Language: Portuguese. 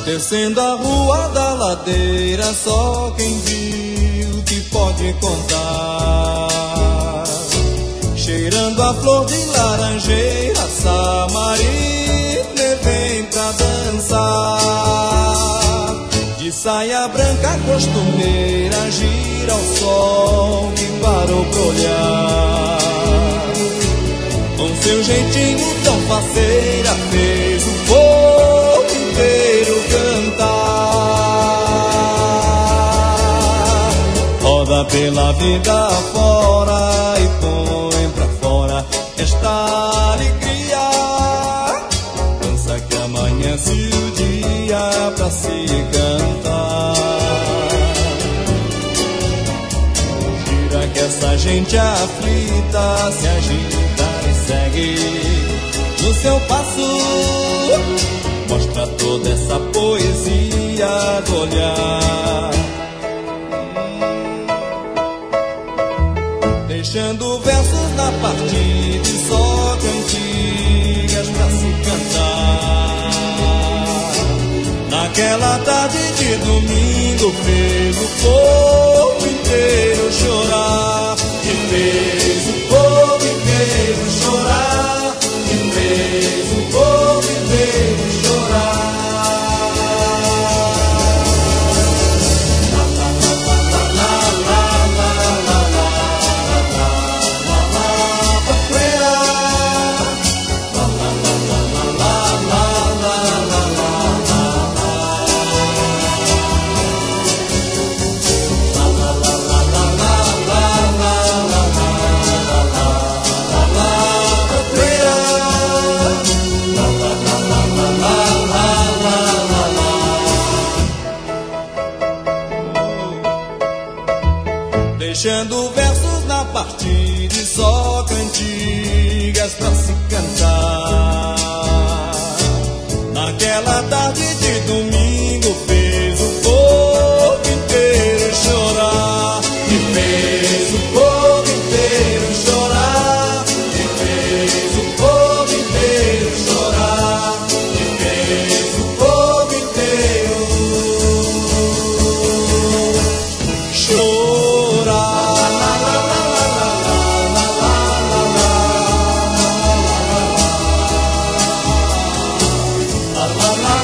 Descendo a rua da ladeira, só quem viu que pode contar. Cheirando a flor de laranjeira, Samarina vem pra dançar. De saia branca costumeira, gira o sol que parou pra olhar. Com seu jeitinho tão faceira, fez o povo inteiro cantar. Roda pela vida fora e põe pra fora esta alegria. Dança que amanhece o dia pra se cantar. Gira que essa gente aflita se agita e segue no seu passo. Mostra toda essa poesia do olhar, deixando versos na partida e só cantigas pra se cantar. Naquela tarde de domingo fez o povo inteiro chorar. E fez o povo inteiro chorar. E fez o povo inteiro chorar. Deixando versos na partida e só cantigas pra se cantar. Naquela tarde de domingo fez o povo inteiro chorar. E fez o povo inteiro chorar. E fez o povo inteiro chorar. E fez o povo inteiro chorar. La la la